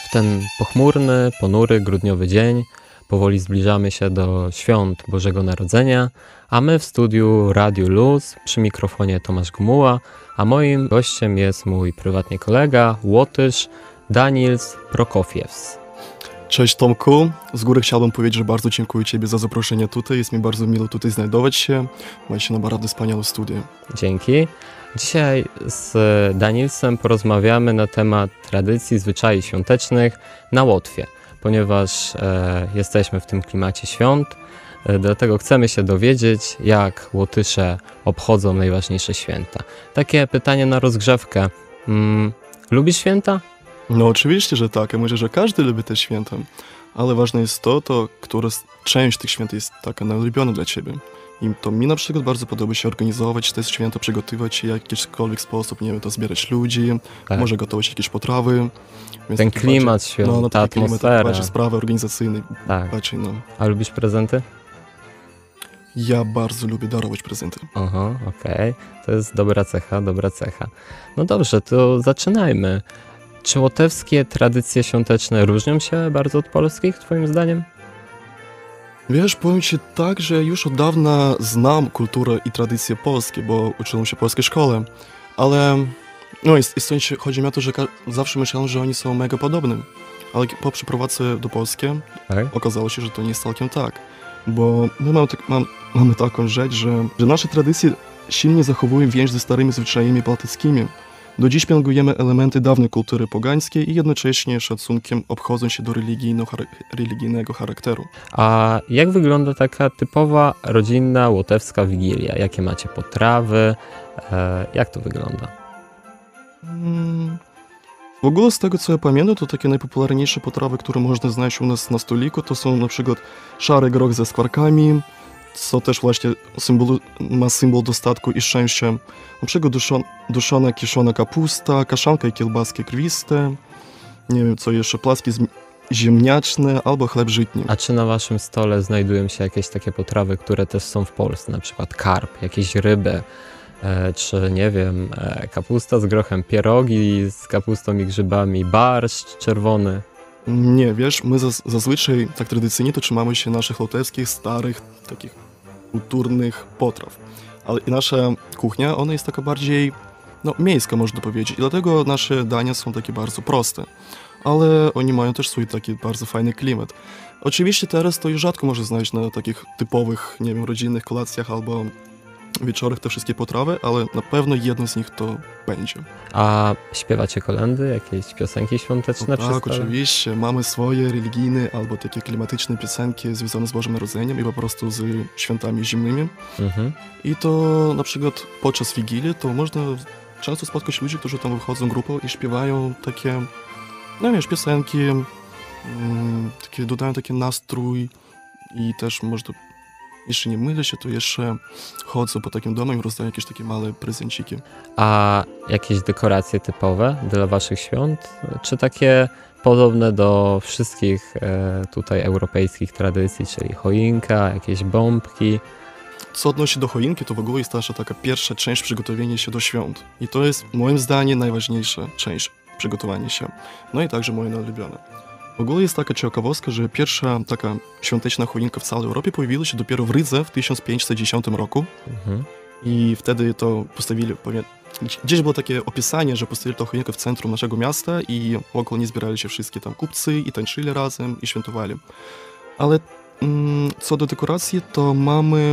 W ten pochmurny, ponury, grudniowy dzień powoli zbliżamy się do świąt Bożego Narodzenia, a my w studiu Radiu Luz, przy mikrofonie Tomasz Gmuła, a moim gościem jest mój prywatnie kolega, Łotysz Daniils Prokofiews. Cześć Tomku, z góry chciałbym powiedzieć, że bardzo dziękuję Ciebie za zaproszenie tutaj, jest mi bardzo miło tutaj znajdować się, macie naprawdę wspaniałe studio. Dzięki. Dzisiaj z Daniilsem porozmawiamy na temat tradycji, zwyczajów świątecznych na Łotwie, ponieważ jesteśmy w tym klimacie świąt, dlatego chcemy się dowiedzieć, jak Łotysze obchodzą najważniejsze święta. Takie pytanie na rozgrzewkę. Lubisz święta? No oczywiście, że tak, ja myślę, że każdy lubi te święta, ale ważne jest to, która część tych świąt jest taka najulubiona dla Ciebie. I to mi na przykład bardzo podoba się organizować te święta, przygotowywać je w jakikolwiek sposób, nie wiem, to zbierać ludzi, Tak. może gotować jakieś potrawy. Więc Ten taki klimat świąt, ta taki atmosfera. bardziej sprawy organizacyjne, Tak. bardziej, no. A lubisz prezenty? Ja bardzo lubię darować prezenty. Aha, okej. To jest dobra cecha, dobra cecha. No dobrze, to zaczynajmy. Czy łotewskie tradycje świąteczne różnią się bardzo od polskich, twoim zdaniem? Wiesz, powiem Ci tak, że już od dawna znam kulturę i tradycje polskie, bo uczyłem się w polskiej szkole, ale no i chodzi mi o to, że zawsze myślałem, że oni są mega podobne, ale po przeprowadzce do Polski Tak. okazało się, że to nie jest całkiem tak, bo my mamy taką rzecz, że nasze tradycje silnie zachowują więź ze starymi zwyczajami bałtyckimi. Do dziś pielęgnujemy elementy dawnej kultury pogańskiej i jednocześnie szacunkiem obchodzą się do religijnego charakteru. A jak wygląda taka typowa rodzinna łotewska wigilia? Jakie macie potrawy? Jak to wygląda? W ogóle z tego, co ja pamiętam, to takie najpopularniejsze potrawy, które można znaleźć u nas na stoliku, to są na przykład szary groch ze skwarkami, co też właśnie ma symbol dostatku i szczęścia. Na przykład duszona, kiszona kapusta, kaszanka i kiełbaski krwiste, nie wiem co jeszcze, placki ziemniaczne albo chleb żytni. A czy na waszym stole znajdują się jakieś takie potrawy, które też są w Polsce? Na przykład karp, jakieś ryby, czy nie wiem, kapusta z grochem, pierogi z kapustą i grzybami, barszcz czerwony? Nie, wiesz, my zazwyczaj tak tradycyjnie to trzymamy się naszych łotewskich, starych, takich kulturnych potraw. Ale i nasza kuchnia, ona jest taka bardziej, no, miejska, można powiedzieć. I dlatego nasze dania są takie bardzo proste. Ale oni mają też swój taki bardzo fajny klimat. Oczywiście teraz to już rzadko można znaleźć na takich typowych, nie wiem, rodzinnych kolacjach albo wieczorach te wszystkie potrawy, ale na pewno jedno z nich to będzie. A śpiewacie kolędy, jakieś piosenki świąteczne przy Tak, stole? oczywiście. Mamy swoje religijne albo takie klimatyczne piosenki związane z Bożym Narodzeniem i po prostu z świętami zimnymi. Mhm. I to na przykład podczas Wigilii to można często spotkać ludzi, którzy tam wychodzą grupą i śpiewają takie, no wiesz, piosenki, takie, dodają taki nastrój i też można, jeśli nie mylę się, to jeszcze chodzą po takim domu i rozdają jakieś takie małe prezenciki. A jakieś dekoracje typowe dla waszych świąt? Czy takie podobne do wszystkich tutaj europejskich tradycji, czyli choinka, jakieś bombki? Co odnosi do choinki, to w ogóle jest nasza taka pierwsza część przygotowania się do świąt. I to jest moim zdaniem najważniejsza część przygotowania się. No i także moje ulubione. W ogóle jest taka ciekawostka, że pierwsza taka świąteczna choinka w całej Europie pojawiła się dopiero w Rydze w 1510 roku. Mhm. I wtedy to postawili, gdzieś było takie opisanie, że postawili to choinkę w centrum naszego miasta i wokół niej zbierali się wszystkie tam kupcy i tańczyli razem i świętowali. Ale co do dekoracji, to mamy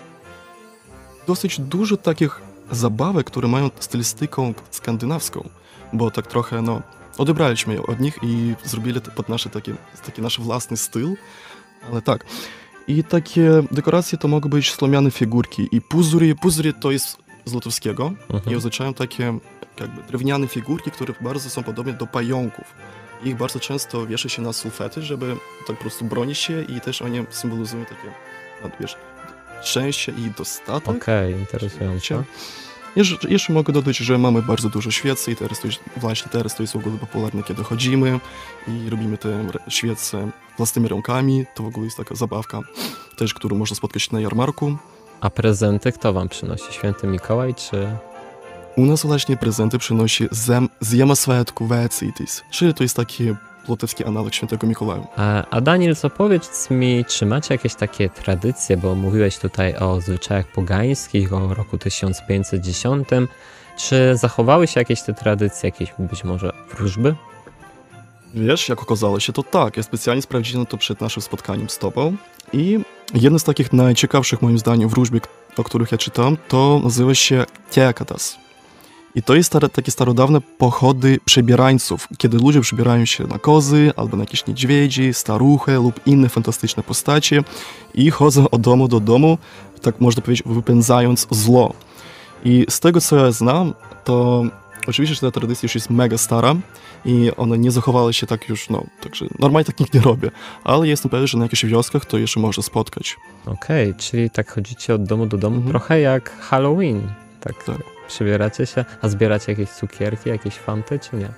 dosyć dużo takich zabawek, które mają stylistykę skandynawską, bo tak trochę, no, odebraliśmy je od nich i zrobili to pod taki nasz własny styl, ale tak. I takie dekoracje to mogą być słomiane figurki i puzury. Puzury to jest z łotewskiego i oznaczają takie jakby drewniane figurki, które bardzo są podobne do pająków. Ich bardzo często wiesza się na sulfety, żeby tak po prostu bronić się i też oni symbolizują takie, no, wiesz, szczęście i dostatek. Okej, interesujące. Jeszcze mogę dodać, że mamy bardzo dużo świecy i teraz to jest w ogóle popularne, kiedy chodzimy i robimy te świece własnymi rękami. To w ogóle jest taka zabawka też, którą można spotkać na jarmarku. A prezenty kto wam przynosi? Święty Mikołaj czy... U nas właśnie prezenty przynosi Ziema Światku Vecītis, czyli to jest taki łotewski analog świętego Mikołaja. A Daniel, powiedz mi, czy macie jakieś takie tradycje, bo mówiłeś tutaj o zwyczajach pogańskich, o roku 1510. Czy zachowały się jakieś te tradycje, jakieś być może wróżby? Wiesz, jak okazało się, to tak. Ja specjalnie sprawdziłem to przed naszym spotkaniem z tobą i jedna z takich najciekawszych moim zdaniem wróżby, o których ja czytam, to nazywa się Teakatas. I to jest takie starodawne pochody przebierańców, kiedy ludzie przebierają się na kozy, albo na jakieś niedźwiedzi, staruchy lub inne fantastyczne postacie i chodzą od domu do domu, tak można powiedzieć, wypędzając zło. I z tego, co ja znam, to oczywiście, że ta tradycja już jest mega stara i ona nie zachowała się tak już, także normalnie tak nikt nie robi, ale jestem pewien, że na jakichś wioskach to jeszcze można spotkać. Okej, czyli tak chodzicie od domu do domu, trochę jak Halloween, tak. Przybieracie się, a zbieracie jakieś cukierki, jakieś fanty, czy nie?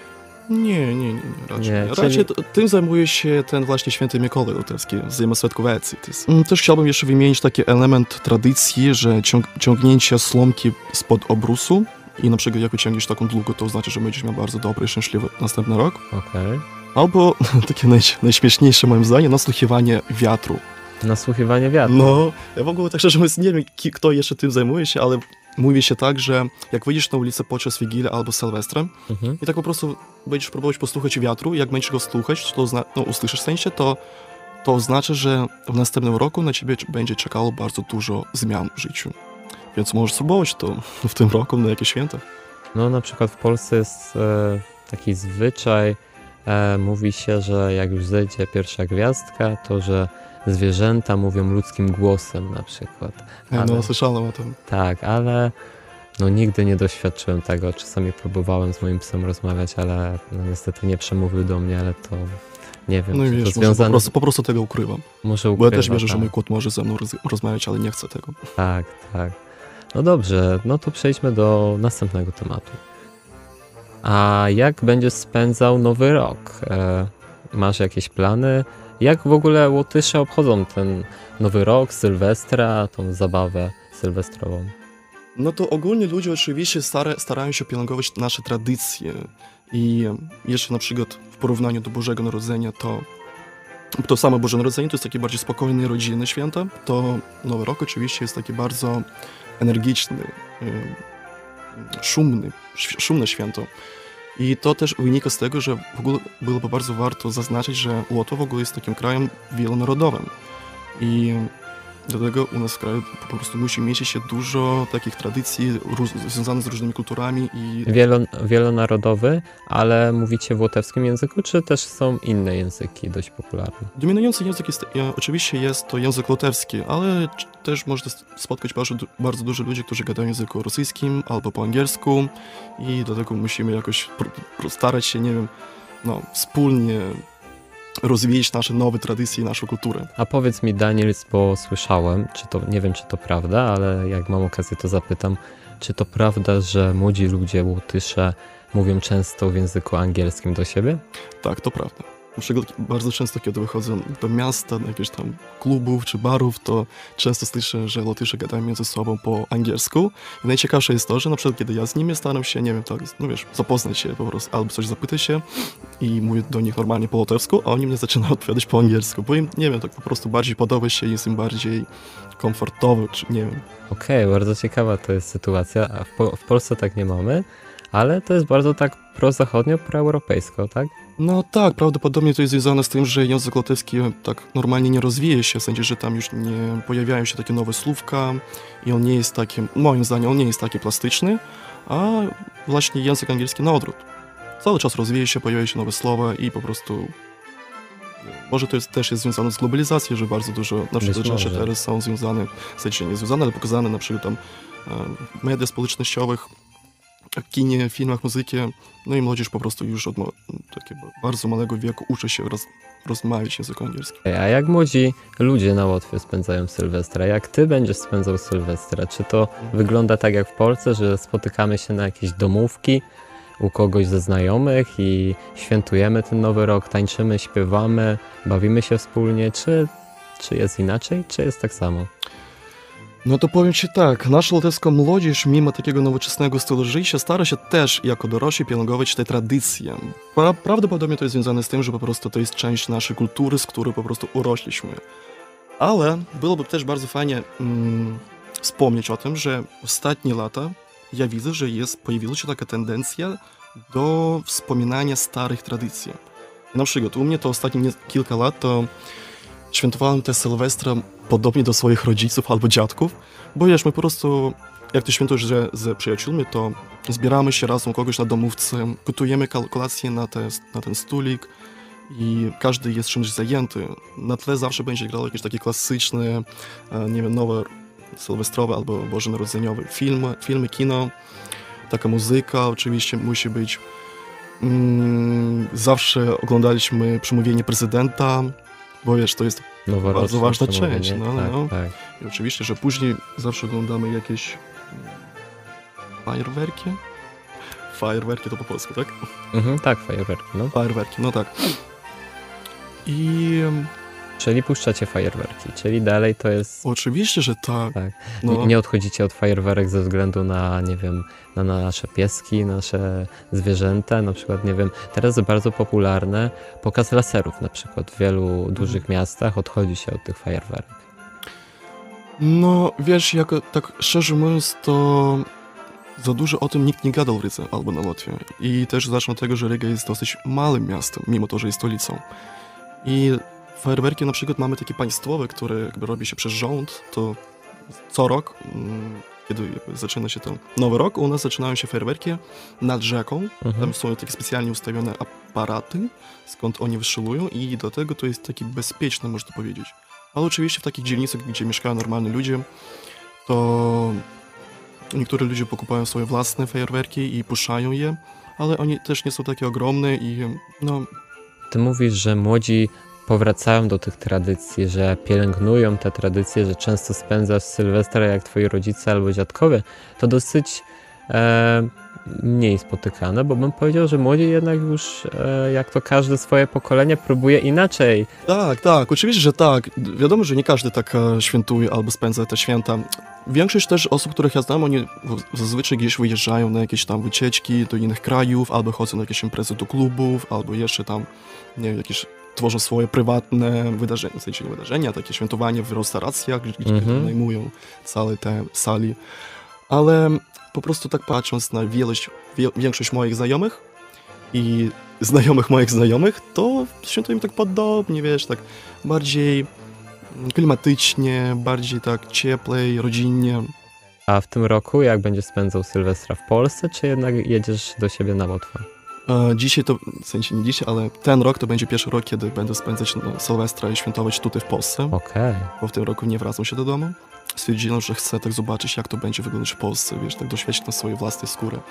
Nie, raczej nie. czyli- Raczej tym zajmuje się ten właśnie święty Mikołaj Łotewski, Zajmoswetkowiec. Też chciałbym jeszcze wymienić taki element tradycji, że ciągnięcie slomki spod obrusu i na przykład jak wyciągniesz taką długą, to oznacza, że będziesz miał bardzo dobry i szczęśliwy następny rok. Okej. Albo takie najśmieszniejsze moim zdaniem, nasłuchiwanie wiatru. Nasłuchiwanie wiatru. No, ja w ogóle tak szczerze mówiąc nie wiem, kto jeszcze tym zajmuje się, ale mówi się tak, że jak wyjdziesz na ulicę podczas Wigilii albo Sylwestra i tak po prostu będziesz próbować posłuchać wiatru, jak będziesz go słuchać, to usłyszysz w sensie, to oznacza, że w następnym roku na ciebie będzie czekało bardzo dużo zmian w życiu. Więc możesz spróbować to w tym roku na jakieś święta. No na przykład w Polsce jest taki zwyczaj, mówi się, że jak już zejdzie pierwsza gwiazdka, to że zwierzęta mówią ludzkim głosem na przykład. No, słyszałem o tym. Tak, ale nigdy nie doświadczyłem tego. Czasami próbowałem z moim psem rozmawiać, ale niestety nie przemówił do mnie, ale to nie wiem, No i czy to wiesz, związane... po prostu tego ukrywam. Może Bo ja też ukrywa, wierzę, że tak. mój kot może ze mną rozmawiać, ale nie chcę tego. Tak. No dobrze, no to przejdźmy do następnego tematu. A jak będziesz spędzał nowy rok? Masz jakieś plany? Jak w ogóle Łotysze obchodzą ten nowy rok, Sylwestra, tą zabawę sylwestrową? No to ogólnie ludzie oczywiście starają się pielęgnować nasze tradycje i jeszcze na przykład w porównaniu do Bożego Narodzenia, to samo Boże Narodzenie to jest takie bardziej spokojne, rodzinne święta, to Nowy Rok oczywiście jest taki bardzo energiczny, szumne święto. I to też wynika z tego, że w ogóle byłoby bardzo warto zaznaczyć, że Łotwa w ogóle jest takim krajem wielonarodowym. I dlatego u nas w kraju po prostu musi mieścić się dużo takich tradycji związanych z różnymi kulturami i... Wielonarodowy, ale mówicie w łotewskim języku, czy też są inne języki dość popularne? Dominujący język oczywiście jest to język łotewski, ale też można spotkać bardzo dużo ludzi, którzy gadają w języku rosyjskim albo po angielsku i dlatego musimy jakoś starać się, nie wiem, wspólnie rozwijać nasze nowe tradycje i naszą kulturę. A powiedz mi, Daniel, bo słyszałem, nie wiem, czy to prawda, ale jak mam okazję, to zapytam, czy to prawda, że młodzi ludzie, Łotysze, mówią często w języku angielskim do siebie? Tak, to prawda. Na przykład bardzo często, kiedy wychodzę do miasta, do jakichś tam klubów czy barów, to często słyszę, że Łotysze gadają między sobą po angielsku. I najciekawsze jest to, że na przykład kiedy ja z nimi staram się, nie wiem, tak, zapoznać się po prostu, albo coś zapytać się i mówię do nich normalnie po łotewsku, a oni mnie zaczynają odpowiadać po angielsku, bo im, nie wiem, tak po prostu bardziej podoba się, jest im bardziej komfortowy, czy nie wiem. Okej, bardzo ciekawa to jest sytuacja, a w Polsce tak nie mamy, ale to jest bardzo tak prozachodnio, proeuropejsko, tak? No tak, prawdopodobnie to jest związane z tym, że język łotewski tak normalnie nie rozwija się, w sensie, że tam już nie pojawiają się takie nowe słówka i on nie jest taki, moim zdaniem, on nie jest taki plastyczny, a właśnie język angielski na odwrót. Cały czas rozwija się, pojawiają się nowe słowa i po prostu... Może to też jest związane z globalizacją, że bardzo dużo, na przykład rzeczy teraz są związane, w sensie nie związane, ale pokazane na przykład tam w mediach społecznościowych, kinie, filmach, muzyce, no i młodzież po prostu już od takiego bardzo małego wieku uczy się rozmawiać językiem angielskim. A jak młodzi ludzie na Łotwie spędzają Sylwestra? Jak ty będziesz spędzał Sylwestra? Czy to wygląda tak jak w Polsce, że spotykamy się na jakieś domówki u kogoś ze znajomych i świętujemy ten nowy rok, tańczymy, śpiewamy, bawimy się wspólnie, czy jest inaczej, czy jest tak samo? No to powiem ci tak, nasza łotewska młodzież, mimo takiego nowoczesnego stylu życia, stara się też jako dorośli pielęgnować te tradycje. Prawdopodobnie to jest związane z tym, że po prostu to jest część naszej kultury, z której po prostu urośliśmy. Ale byłoby też bardzo fajnie wspomnieć o tym, że ostatnie lata ja widzę, że pojawiła się taka tendencja do wspominania starych tradycji. Na przykład u mnie to ostatnie kilka lat to świętowałem te Sylwestra podobnie do swoich rodziców albo dziadków, bo wiesz, my po prostu, jak ty świętujesz ze przyjaciółmi, to zbieramy się razem u kogoś na domówce, gotujemy kolację na ten stolik i każdy jest czymś zajęty. Na tle zawsze będzie grał jakieś takie klasyczne, nie wiem, nowe sylwestrowe albo bożonarodzeniowe filmy, kino, taka muzyka oczywiście musi być. Zawsze oglądaliśmy przemówienie prezydenta, bo wiesz, to jest bardzo ważna część. Tak. I oczywiście, że później zawsze oglądamy jakieś fajerwerki. Fajerwerki to po polsku, tak? Tak, fajerwerki, no. Fajerwerki, no tak. I Czyli puszczacie fajerwerki, czyli dalej to jest... oczywiście, że tak. Tak. No. Nie odchodzicie od fajerwerek ze względu na, nie wiem, na nasze pieski, nasze zwierzęta, na przykład, nie wiem, teraz jest bardzo popularne pokaz laserów, na przykład w wielu dużych miastach odchodzi się od tych fajerwerek. No, wiesz, tak szczerze mówiąc, to za dużo o tym nikt nie gadał w Rydze albo na Łotwie. I też zacznę od tego, że Riga jest dosyć małym miastem, mimo to, że jest stolicą. I fajerwerki na przykład mamy takie państwowe, które jakby robi się przez rząd, to co rok, kiedy zaczyna się ten nowy rok, u nas zaczynają się fajerwerki nad rzeką. Tam są takie specjalnie ustawione aparaty, skąd oni wystrzeliwują i do tego to jest taki bezpieczne, można powiedzieć. Ale oczywiście w takich dzielnicach, gdzie mieszkają normalni ludzie, to niektórzy ludzie pokupują swoje własne fajerwerki i puszczają je, ale oni też nie są takie ogromne i no... Ty mówisz, że młodzi powracają do tych tradycji, że pielęgnują te tradycje, że często spędzasz Sylwestra jak twoi rodzice albo dziadkowie. To dosyć mniej spotykane, bo bym powiedział, że młodzi jednak już, jak to każde swoje pokolenie, próbuje inaczej. Tak, oczywiście, że tak. Wiadomo, że nie każdy tak świętuje albo spędza te święta. Większość też osób, których ja znam, oni zazwyczaj gdzieś wyjeżdżają na jakieś tam wycieczki do innych krajów, albo chodzą na jakieś imprezy do klubów, albo jeszcze tam, nie wiem, jakieś tworzą swoje prywatne wydarzenia, w sensie wydarzenia, takie świętowanie w restauracjach, gdzie najmują całe te sali. Ale po prostu tak patrząc na większość moich znajomych i znajomych moich znajomych, to świętują tak podobnie, wiesz, tak bardziej klimatycznie, bardziej tak cieplej, rodzinnie. A w tym roku jak będziesz spędzał Sylwestra w Polsce, czy jednak jedziesz do siebie na Łotwę? Dzisiaj to, w sensie nie dzisiaj, ale ten rok to będzie pierwszy rok, kiedy będę spędzać Sylwestra i świętować tutaj w Polsce. Okej. Bo w tym roku nie wracam się do domu. Stwierdziłem, że chcę tak zobaczyć, jak to będzie wyglądać w Polsce, wiesz, tak doświadczyć na swojej własnej skórze.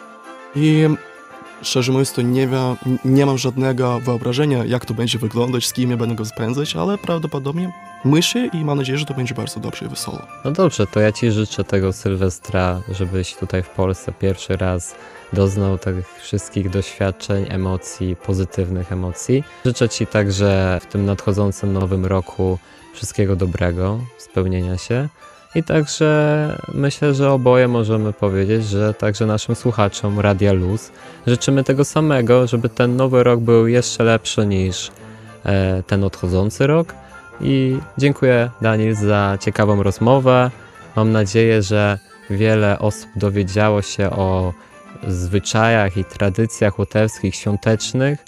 I szczerze mówiąc, to nie mam żadnego wyobrażenia, jak to będzie wyglądać, z kim ja będę go spędzać, ale prawdopodobnie myślę i mam nadzieję, że to będzie bardzo dobrze i wesoło. No dobrze, to ja ci życzę tego Sylwestra, żebyś tutaj w Polsce pierwszy raz doznał tych wszystkich doświadczeń, emocji, pozytywnych emocji. Życzę ci także w tym nadchodzącym nowym roku wszystkiego dobrego, spełnienia się. I także myślę, że oboje możemy powiedzieć, że także naszym słuchaczom Radia Luz życzymy tego samego, żeby ten nowy rok był jeszcze lepszy niż ten odchodzący rok. I dziękuję, Daniel, za ciekawą rozmowę. Mam nadzieję, że wiele osób dowiedziało się o zwyczajach i tradycjach łotewskich, świątecznych.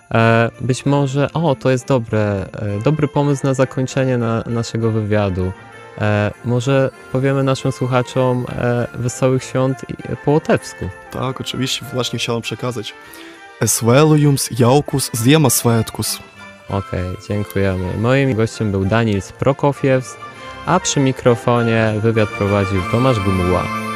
Być może, to jest dobry pomysł na zakończenie naszego wywiadu. Może powiemy naszym słuchaczom wesołych świąt po łotewsku. Tak, oczywiście, właśnie chciałem przekazać. Esvēlējums jaukus Ziemassvētkus. Okej, dziękujemy. Moim gościem był Daniel Prokofiews, a przy mikrofonie wywiad prowadził Tomasz Gumuła.